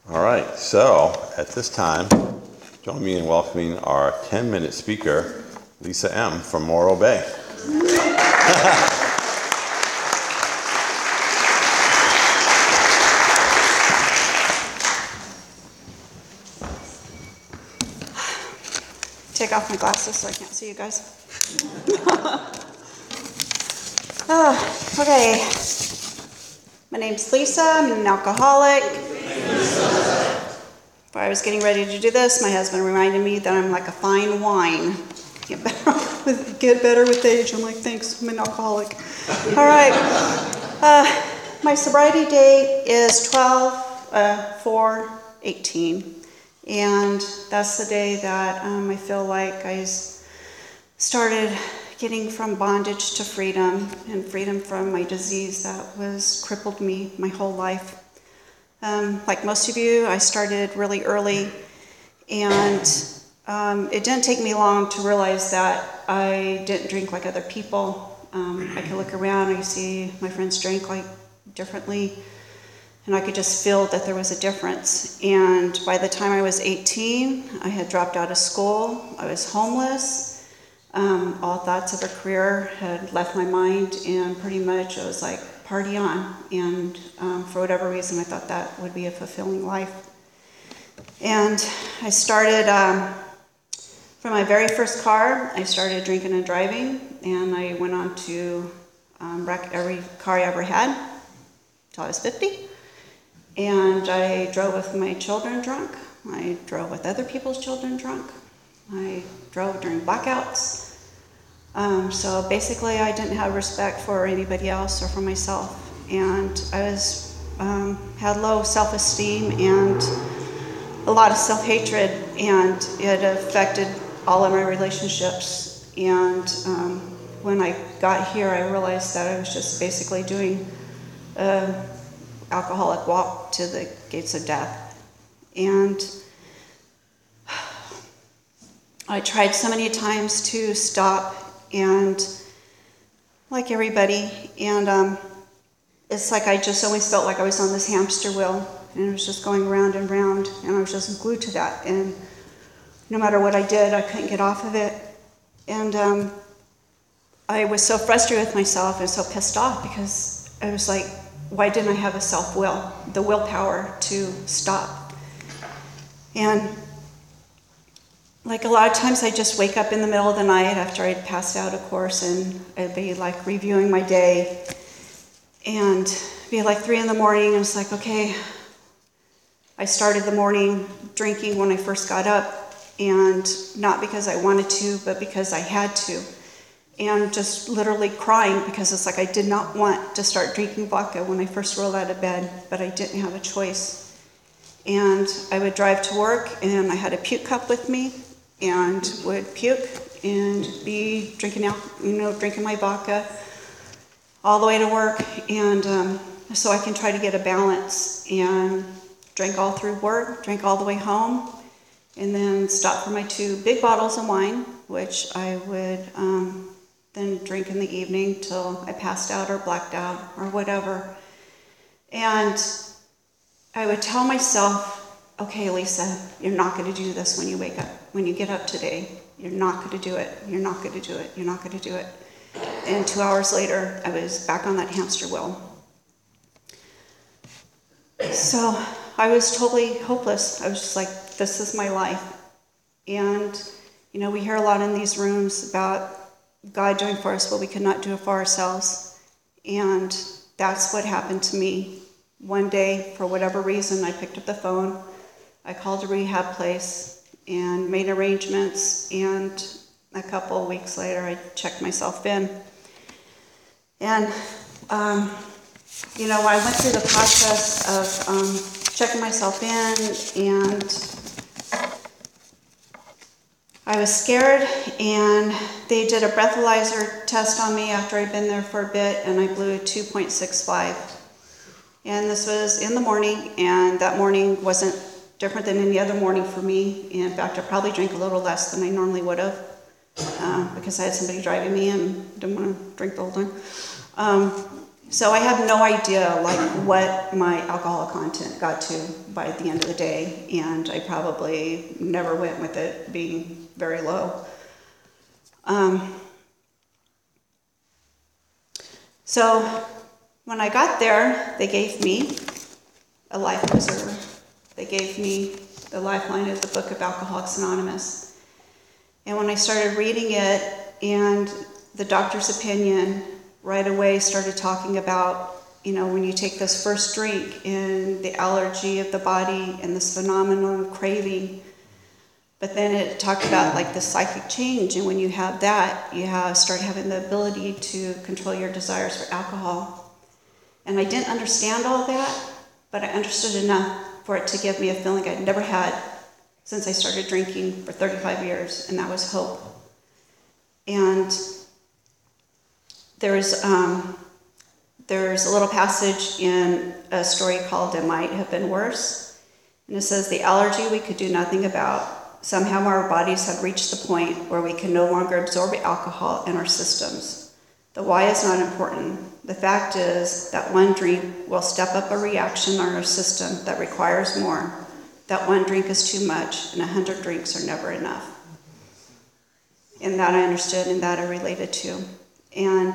All right, so at this time, join me in welcoming our 10-minute speaker, Lisa M. from Morro Bay. Take off my glasses so I can't see you guys. Okay. My name's Lisa. I'm an alcoholic. Before I was getting ready to do this, my husband reminded me that I'm like a fine wine. Get better with age. I'm like, thanks, I'm an alcoholic. All right. My sobriety date is 12/4/18. And that's the day that I feel like I started getting from bondage to freedom, and freedom from my disease that was crippled me my whole life. Like most of you, I started really early, and it didn't take me long to realize that I didn't drink like other people. I could look around, I see my friends drink like differently, and I could just feel that there was a difference. And by the time I was 18, I had dropped out of school. I was homeless. All thoughts of a career had left my mind, and pretty much I was like, party on. And for whatever reason, I thought that would be a fulfilling life. And I started, from my very first car, I started drinking and driving, and I went on to wreck every car I ever had until I was 50. And I drove with my children drunk. I drove with other people's children drunk. I drove during blackouts. So basically I didn't have respect for anybody else or for myself. And I was had low self-esteem and a lot of self-hatred, and it affected all of my relationships. And when I got here, I realized that I was just basically doing alcoholic walk to the gates of death. And I tried so many times to stop, and like everybody, and it's like I just always felt like I was on this hamster wheel, and it was just going round and round, and I was just glued to that, and no matter what I did, I couldn't get off of it. And I was so frustrated with myself and so pissed off, because I was like, why didn't I have a self-will, the willpower to stop? And like a lot of times I just wake up in the middle of the night after I'd passed out, of course, and I'd be like reviewing my day, and it'd be like 3 in the morning, and it's like, okay, I started the morning drinking when I first got up, and not because I wanted to, but because I had to. And just literally crying, because it's like I did not want to start drinking vodka when I first rolled out of bed, but I didn't have a choice. And I would drive to work, and I had a puke cup with me, and would puke and be drinking my vodka all the way to work, and so I can try to get a balance, and drink all through work, drink all the way home, and then stop for my 2 big bottles of wine, which I would then drink in the evening till I passed out or blacked out or whatever. And I would tell myself, okay, Lisa, you're not going to do this when you wake up. When you get up today, you're not going to do it. You're not going to do it. You're not going to do it. And 2 hours later, I was back on that hamster wheel. So I was totally hopeless. I was just like, this is my life. And, we hear a lot in these rooms about God doing for us what we could not do for ourselves. And that's what happened to me. One day, for whatever reason, I picked up the phone. I called a rehab place and made arrangements. And a couple of weeks later, I checked myself in. And, I went through the process of checking myself in, and I was scared, and they did a breathalyzer test on me after I'd been there for a bit, and I blew a 2.65. And this was in the morning, and that morning wasn't different than any other morning for me. In fact, I probably drank a little less than I normally would have, because I had somebody driving me and didn't want to drink the whole time. So I have no idea like what my alcohol content got to by the end of the day, and I probably never went with it being very low. So when I got there, they gave me a life preserver. They gave me the lifeline of the Book of Alcoholics Anonymous. And when I started reading it, and the doctor's opinion right away started talking about, when you take this first drink and the allergy of the body and this phenomenon of craving. But then it talked about like the psychic change, and when you have that, you start having the ability to control your desires for alcohol. And I didn't understand all that, but I understood enough for it to give me a feeling I'd never had since I started drinking for 35 years, and that was hope. And there's a little passage in a story called It Might Have Been Worse, and it says, the allergy we could do nothing about. Somehow our bodies had reached the point where we can no longer absorb alcohol in our systems. The why is not important. The fact is that one drink will step up a reaction in our system that requires more. That one drink is too much, and 100 drinks are never enough. And that I understood, and that I related to. And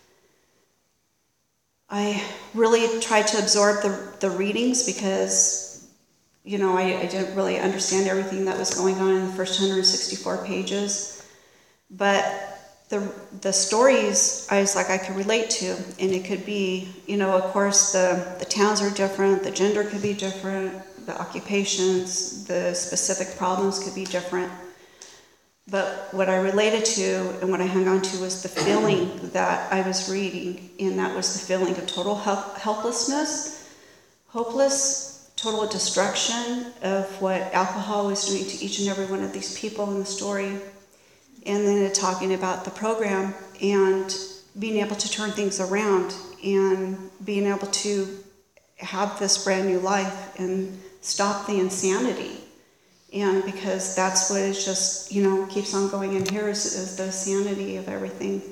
I really tried to absorb the readings because I didn't really understand everything that was going on in the first 164 pages. But the stories, I was like, I could relate to. And it could be, of course, the towns are different, the gender could be different, the occupations, the specific problems could be different. But what I related to and what I hung on to was the feeling that I was reading, and that was the feeling of total helplessness, hopeless, total destruction of what alcohol was doing to each and every one of these people in the story. And then it talking about the program and being able to turn things around and being able to have this brand new life and stop the insanity. And because that's what is just, keeps on going in here is the sanity of everything.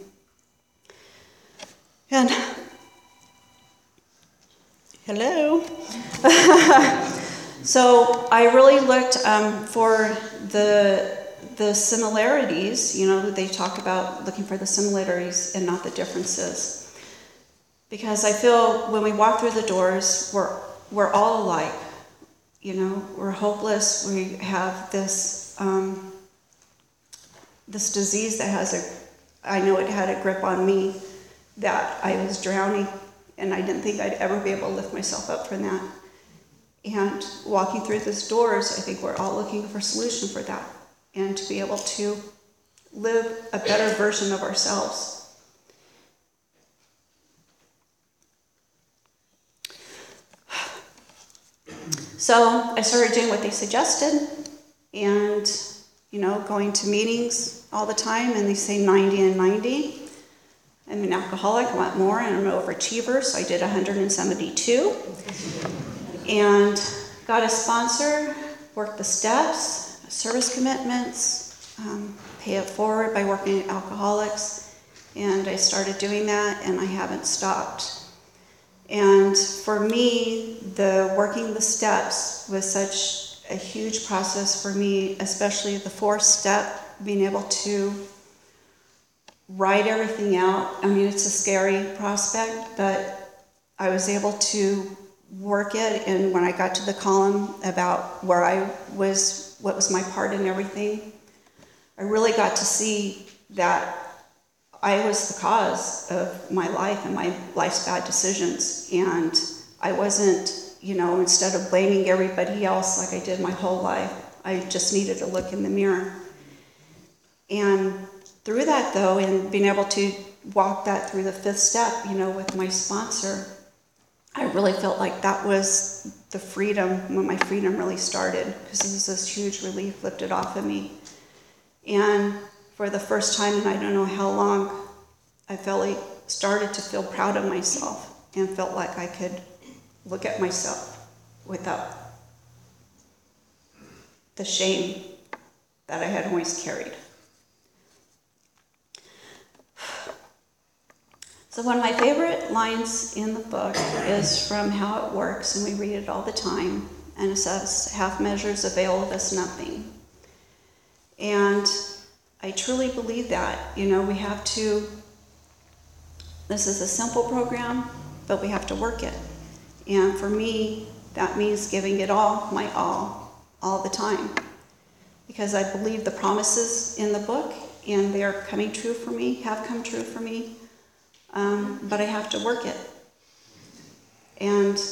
And hello. So I really looked for the similarities. They talk about looking for the similarities and not the differences. Because I feel when we walk through the doors, we're all alike. We're hopeless. We have this this disease that I know it had a grip on me, that I was drowning, and I didn't think I'd ever be able to lift myself up from that. And walking through these doors, I think we're all looking for a solution for that, and to be able to live a better version of ourselves. So I started doing what they suggested, and going to meetings all the time, and they say 90 and 90. I'm an alcoholic, I want more, and I'm an overachiever, so I did 172. And got a sponsor, worked the steps, service commitments, pay it forward by working at Alcoholics, and I started doing that, and I haven't stopped. And for me, the working the steps was such a huge process for me, especially the 4th step, being able to write everything out. I mean, it's a scary prospect, but I was able to work it. And when I got to the column about where I was, what was my part in everything, I really got to see that I was the cause of my life and my life's bad decisions. And I wasn't, instead of blaming everybody else like I did my whole life, I just needed to look in the mirror. And through that, though, and being able to walk that through the 5th step, with my sponsor, I really felt like that was the freedom, when my freedom really started, because it was this huge relief lifted off of me. And for the first time in I don't know how long, I started to feel proud of myself and felt like I could look at myself without the shame that I had always carried. So one of my favorite lines in the book is from How It Works, and we read it all the time, and it says, "Half measures availeth us nothing." And I truly believe that. We have to, this is a simple program, but we have to work it. And for me, that means giving it all, my all the time. Because I believe the promises in the book, and they are coming true for me, have come true for me. But I have to work it. And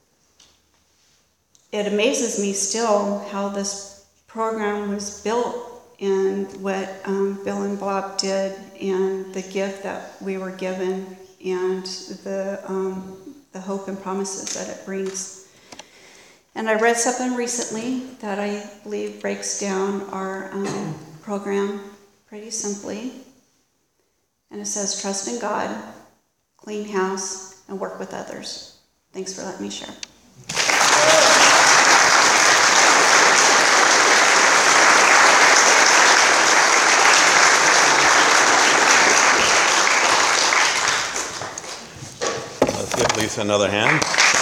it amazes me still how this program was built, and what Bill and Bob did, and the gift that we were given, and the hope and promises that it brings. And I read something recently that I believe breaks down our program pretty simply. And it says, "Trust in God, clean house, and work with others." Thanks for letting me share. Let's give Lisa another hand.